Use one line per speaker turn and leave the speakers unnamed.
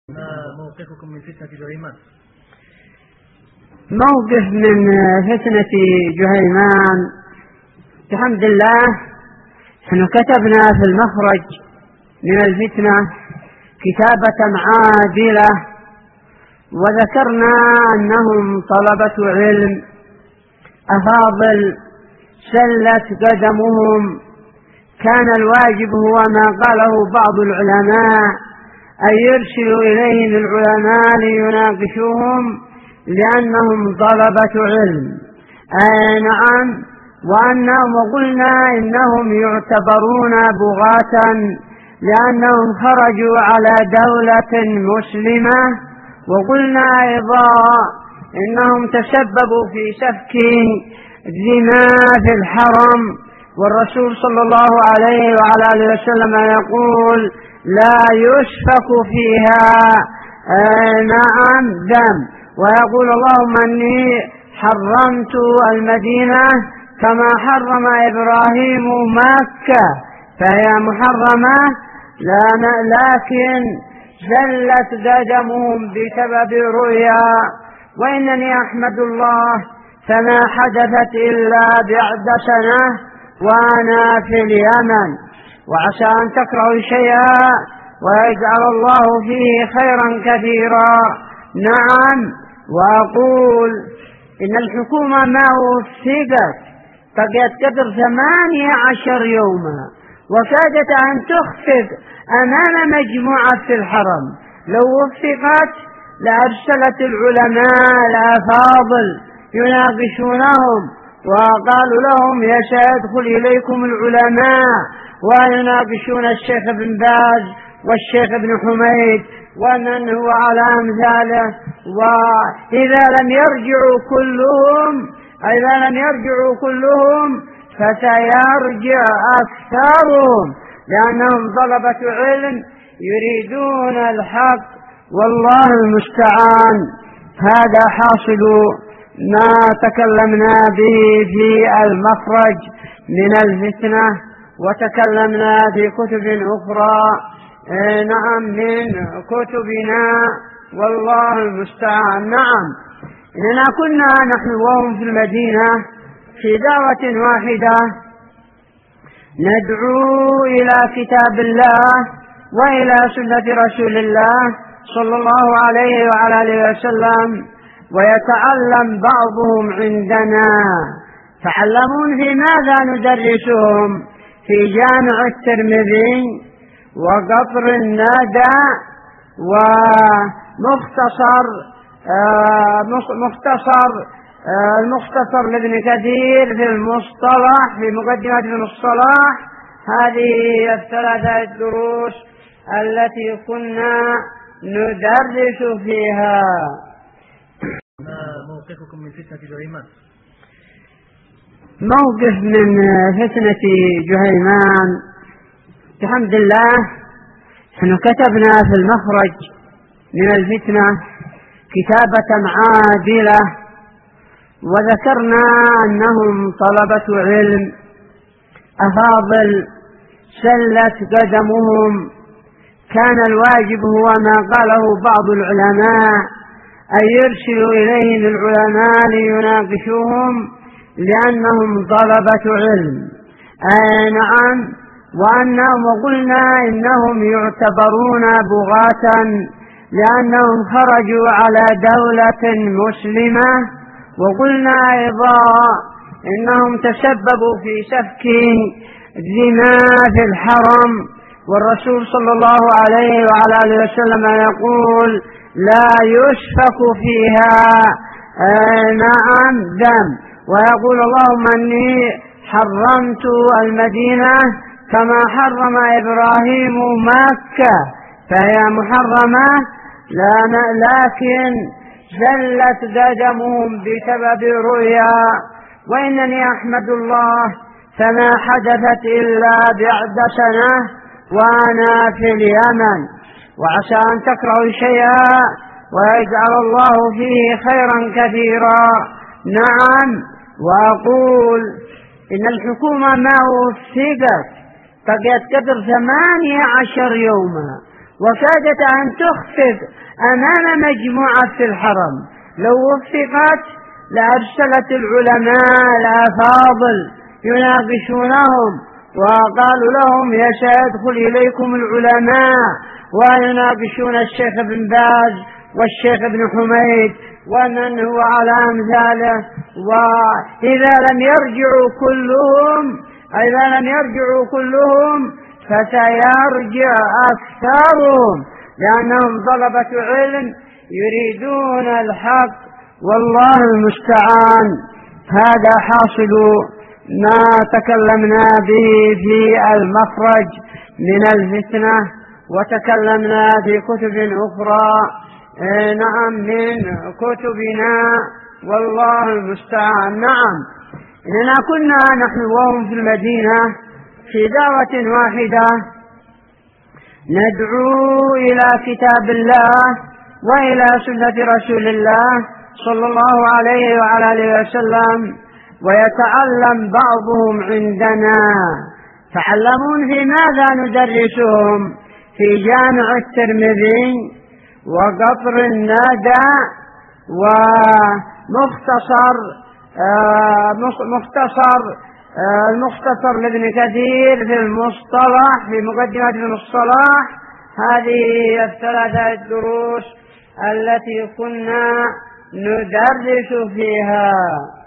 ما موقفكم من فتنة جهيمان؟
موقف من فتنة جهيمان بحمد الله. نحن كتبنا في المخرج من الفتنة كتابة عادلة، وذكرنا أنهم طلبة علم أفاضل سلت قدمهم. كان الواجب هو ما قاله بعض العلماء أن يرسلوا إليهم العلماء ليناقشوهم لأنهم طلبة علم. نعم، وقلنا إنهم يعتبرون بغاة لأنهم خرجوا على دولة مسلمة، وقلنا أيضا إنهم تسببوا في سفك دماء في الحرم، والرسول صلى الله عليه وعلى آله وسلم يقول لا يسفك فيها دم، ويقول اللهم أني حرمت المدينة كما حرم إبراهيم مكة فهي محرمة، لكن زلت قدمهم بسبب رؤيا. وإنني أحمد الله فما حدثت إلا بعد سنة وأنا في اليمن، وعسى أن تكرهوا شيئا ويجعل الله فيه خيرا كثيرا. نعم، وأقول إن الحكومة ما وفقت، بقيت قدر 18 يوما وكادت أن تخفق أمام مجموعة في الحرم. لو وفقت لأرسلت العلماء الأفاضل يناقشونهم وقالوا لهم سيدخل إليكم العلماء ويناقشون الشيخ بن باز والشيخ بن حميد ومن هو على أمثاله. وإذا لم يرجعوا كلهم فسيرجع أكثرهم، لأنهم طلبة علم يريدون الحق، والله المستعان. هذا حاصل ما تكلمنا به في المخرج من الفتنة، وتكلمنا في كتب أخرى نعم من كتبنا، والله المستعان. نعم، إننا كنا نحن وهم في المدينة في دعوة واحدة ندعو إلى كتاب الله وإلى سنة رسول الله صلى الله عليه وعلى آله وسلم، ويتعلم بعضهم عندنا. تعلمون في ماذا ندرسهم؟ في جامع الترمذي وقطر النادى المختصر لابن كثير في المصطلح، في مقدمة المصطلح. هذه هي الثلاثة الدروس التي كنا ندرس فيها.
ما موقفكم من فتنة جهيمان؟
موقف من فتنة جهيمان بحمد الله. نحن كتبنا في المخرج من الفتنة كتابة عادلة، وذكرنا أنهم طلبة علم أفاضل سلت قدمهم. كان الواجب هو ما قاله بعض العلماء أن يرسلوا إليهم العلماء ليناقشوهم لأنهم طلبة علم. نعم، وقلنا إنهم يعتبرون بغاة لأنهم خرجوا على دولة مسلمة، وقلنا أيضا إنهم تسببوا في سفك دماء في الحرم، والرسول صلى الله عليه وعلى آله وسلم يقول لا يسفك فيها دم، ويقول اللهم أني حرمت المدينة كما حرم إبراهيم مكة فهي محرمة، لكن زلت قدمهم بسبب رؤيا. وإنني أحمد الله فما حدثت إلا بعد سنة وأنا في اليمن، وعسى أن تكرهوا شيئا ويجعل الله فيه خيرا كثيرا. نعم، وأقول إن الحكومة ما وفقت، بقيت قدر 18 يوما وكادت أن تخفق أمام مجموعة في الحرم. لو وفقت لأرسلت العلماء الأفاضل يناقشونهم، وقالوا لهم سيدخل إليكم العلماء ويناقشون الشيخ بن باز والشيخ بن حميد ومن هو على أمثاله، وإذا لم يرجعوا كلهم فسيرجع أكثرهم، لأنهم طلبة علم يريدون الحق، والله المستعان. هذا حاصل ما تكلمنا به في المخرج من الفتنة، وتكلمنا في كتب أخرى نعم من كتبنا، والله المستعان. نعم، إننا كنا نحن وهم في المدينة في دعوة واحدة ندعو إلى كتاب الله وإلى سنة رسول الله صلى الله عليه وعلى آله وسلم، ويتعلم بعضهم عندنا. تعلمون في ماذا ندرسهم؟ في جامع الترمذي وقطر الندى المختصر لابن كثير في المصطلح، في مقدمة المصطلح. هذه هي الثلاثة الدروس التي كنا ندرس فيها.